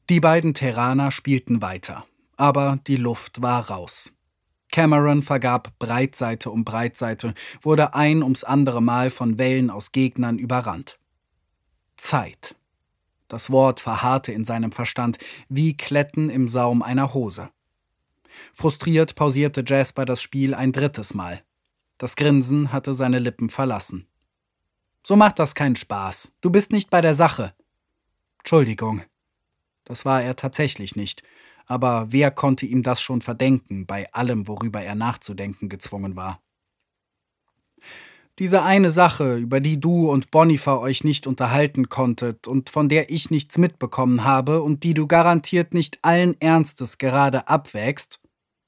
Die beiden Terraner spielten weiter, aber die Luft war raus. Cameron vergab Breitseite um Breitseite, wurde ein ums andere Mal von Wellen aus Gegnern überrannt. Zeit. Das Wort verharrte in seinem Verstand wie Kletten im Saum einer Hose. Frustriert pausierte Jasper das Spiel ein drittes Mal. Das Grinsen hatte seine Lippen verlassen. »So macht das keinen Spaß. Du bist nicht bei der Sache.« »Entschuldigung.« Das war er tatsächlich nicht. Aber wer konnte ihm das schon verdenken, bei allem, worüber er nachzudenken gezwungen war? »Diese eine Sache, über die du und Boniface euch nicht unterhalten konntet und von der ich nichts mitbekommen habe und die du garantiert nicht allen Ernstes gerade abwägst?«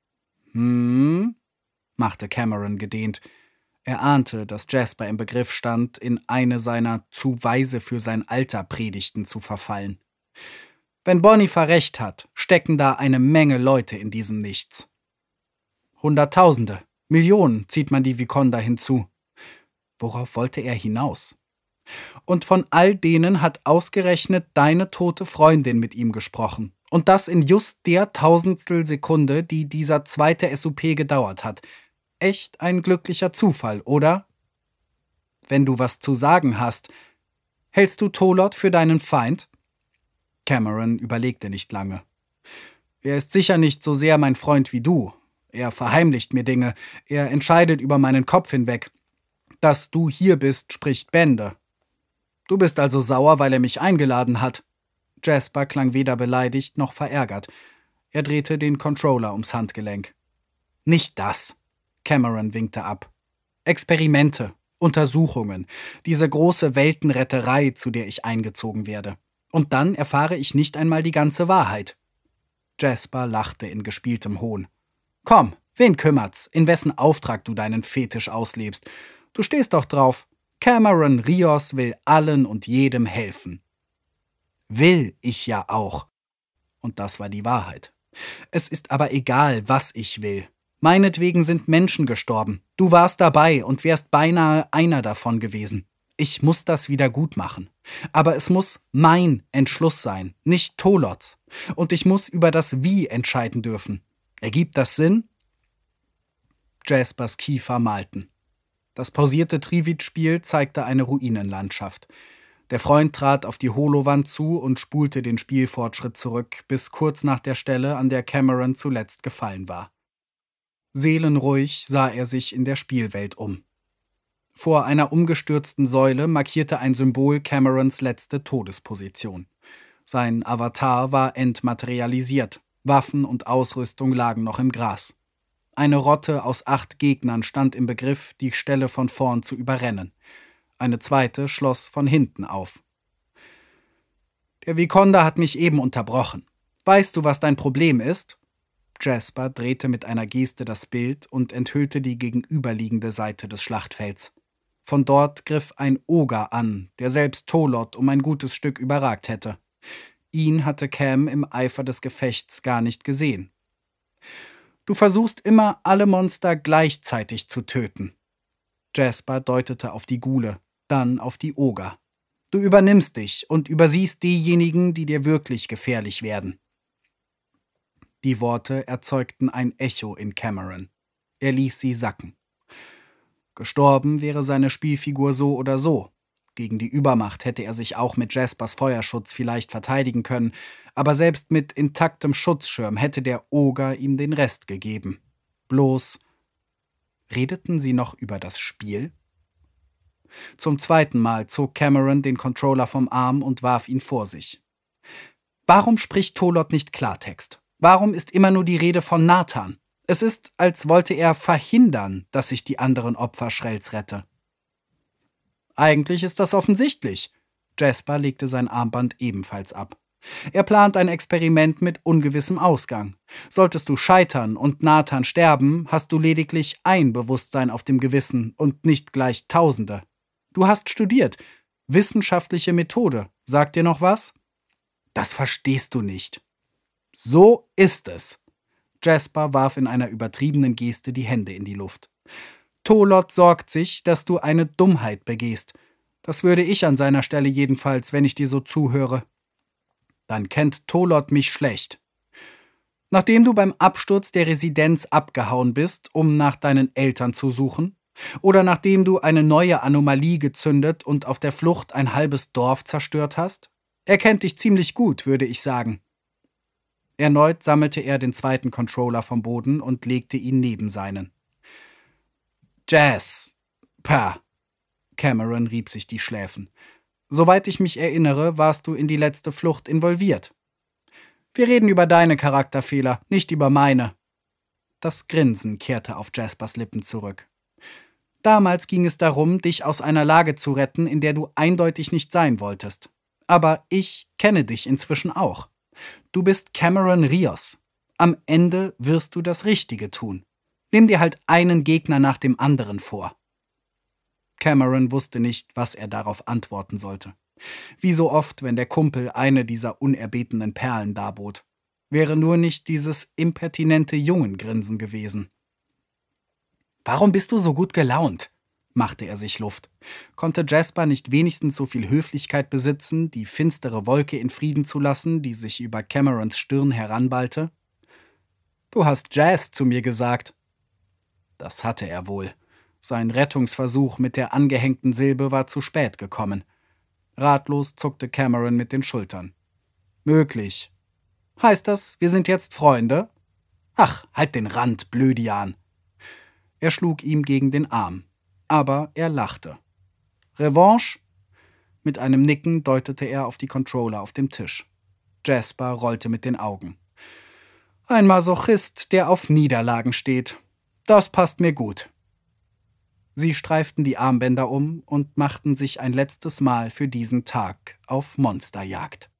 machte Cameron gedehnt. Er ahnte, dass Jasper im Begriff stand, in eine seiner zu weise für sein Alter Predigten zu verfallen. Wenn Boniface recht hat, stecken da eine Menge Leute in diesem Nichts. Hunderttausende, Millionen zieht man die Viconda hinzu. Worauf wollte er hinaus? Und von all denen hat ausgerechnet deine tote Freundin mit ihm gesprochen. Und das in just der Tausendstelsekunde, die dieser zweite SUP gedauert hat. Echt ein glücklicher Zufall, oder? Wenn du was zu sagen hast, hältst du Tolot für deinen Feind? Cameron überlegte nicht lange. Er ist sicher nicht so sehr mein Freund wie du. Er verheimlicht mir Dinge. Er entscheidet über meinen Kopf hinweg. Dass du hier bist, spricht Bände. Du bist also sauer, weil er mich eingeladen hat. Jasper klang weder beleidigt noch verärgert. Er drehte den Controller ums Handgelenk. Nicht das. Cameron winkte ab. Experimente, Untersuchungen, diese große Weltenretterei, zu der ich eingezogen werde. Und dann erfahre ich nicht einmal die ganze Wahrheit. Jasper lachte in gespieltem Hohn. Komm, wen kümmert's, in wessen Auftrag du deinen Fetisch auslebst? Du stehst doch drauf. Cameron Rios will allen und jedem helfen. Will ich ja auch. Und das war die Wahrheit. Es ist aber egal, was ich will. Meinetwegen sind Menschen gestorben. Du warst dabei und wärst beinahe einer davon gewesen. Ich muss das wieder gut machen. Aber es muss mein Entschluss sein, nicht Tolots. Und ich muss über das Wie entscheiden dürfen. Ergibt das Sinn? Jaspers Kiefer malten. Das pausierte Trivic-Spiel zeigte eine Ruinenlandschaft. Der Freund trat auf die Holowand zu und spulte den Spielfortschritt zurück, bis kurz nach der Stelle, an der Cameron zuletzt gefallen war. Seelenruhig sah er sich in der Spielwelt um. Vor einer umgestürzten Säule markierte ein Symbol Camerons letzte Todesposition. Sein Avatar war entmaterialisiert, Waffen und Ausrüstung lagen noch im Gras. Eine Rotte aus 8 Gegnern stand im Begriff, die Stelle von vorn zu überrennen. Eine zweite schloss von hinten auf. Der Viconda hat mich eben unterbrochen. Weißt du, was dein Problem ist? Jasper drehte mit einer Geste das Bild und enthüllte die gegenüberliegende Seite des Schlachtfelds. Von dort griff ein Oger an, der selbst Tolot um ein gutes Stück überragt hätte. Ihn hatte Cam im Eifer des Gefechts gar nicht gesehen. Du versuchst immer, alle Monster gleichzeitig zu töten. Jasper deutete auf die Ghule, dann auf die Oger. Du übernimmst dich und übersiehst diejenigen, die dir wirklich gefährlich werden. Die Worte erzeugten ein Echo in Cameron. Er ließ sie sacken. Gestorben wäre seine Spielfigur so oder so. Gegen die Übermacht hätte er sich auch mit Jaspers Feuerschutz vielleicht verteidigen können, aber selbst mit intaktem Schutzschirm hätte der Oger ihm den Rest gegeben. Bloß, redeten sie noch über das Spiel? Zum zweiten Mal zog Cameron den Controller vom Arm und warf ihn vor sich. Warum spricht Tolot nicht Klartext? Warum ist immer nur die Rede von Nathan? Es ist, als wollte er verhindern, dass ich die anderen Opfer Shrells rette. Eigentlich ist das offensichtlich. Jasper legte sein Armband ebenfalls ab. Er plant ein Experiment mit ungewissem Ausgang. Solltest du scheitern und Nathan sterben, hast du lediglich ein Bewusstsein auf dem Gewissen und nicht gleich Tausende. Du hast studiert. Wissenschaftliche Methode. Sagt dir noch was? Das verstehst du nicht. So ist es. Jasper warf in einer übertriebenen Geste die Hände in die Luft. Tolot sorgt sich, dass du eine Dummheit begehst. Das würde ich an seiner Stelle jedenfalls, wenn ich dir so zuhöre. Dann kennt Tolot mich schlecht. Nachdem du beim Absturz der Residenz abgehauen bist, um nach deinen Eltern zu suchen, oder nachdem du eine neue Anomalie gezündet und auf der Flucht ein halbes Dorf zerstört hast? Er kennt dich ziemlich gut, würde ich sagen. Erneut sammelte er den zweiten Controller vom Boden und legte ihn neben seinen. Jasper. Cameron rieb sich die Schläfen. Soweit ich mich erinnere, warst du in die letzte Flucht involviert. Wir reden über deine Charakterfehler, nicht über meine. Das Grinsen kehrte auf Jaspers Lippen zurück. Damals ging es darum, dich aus einer Lage zu retten, in der du eindeutig nicht sein wolltest. Aber ich kenne dich inzwischen auch. Du bist Cameron Rios. Am Ende wirst du das Richtige tun. Nimm dir halt einen Gegner nach dem anderen vor. Cameron wusste nicht, was er darauf antworten sollte. Wie so oft, wenn der Kumpel eine dieser unerbetenen Perlen darbot. Wäre nur nicht dieses impertinente Jungengrinsen gewesen. »Warum bist du so gut gelaunt?« machte er sich Luft. Konnte Jasper nicht wenigstens so viel Höflichkeit besitzen, die finstere Wolke in Frieden zu lassen, die sich über Camerons Stirn heranballte? »Du hast Jazz zu mir gesagt.« Das hatte er wohl. Sein Rettungsversuch mit der angehängten Silbe war zu spät gekommen. Ratlos zuckte Cameron mit den Schultern. »Möglich. Heißt das, wir sind jetzt Freunde?« »Ach, halt den Rand, Blödian!« Er schlug ihm gegen den Arm. Aber er lachte. »Revanche?« Mit einem Nicken deutete er auf die Controller auf dem Tisch. Jasper rollte mit den Augen. »Ein Masochist, der auf Niederlagen steht. Das passt mir gut.« Sie streiften die Armbänder um und machten sich ein letztes Mal für diesen Tag auf Monsterjagd.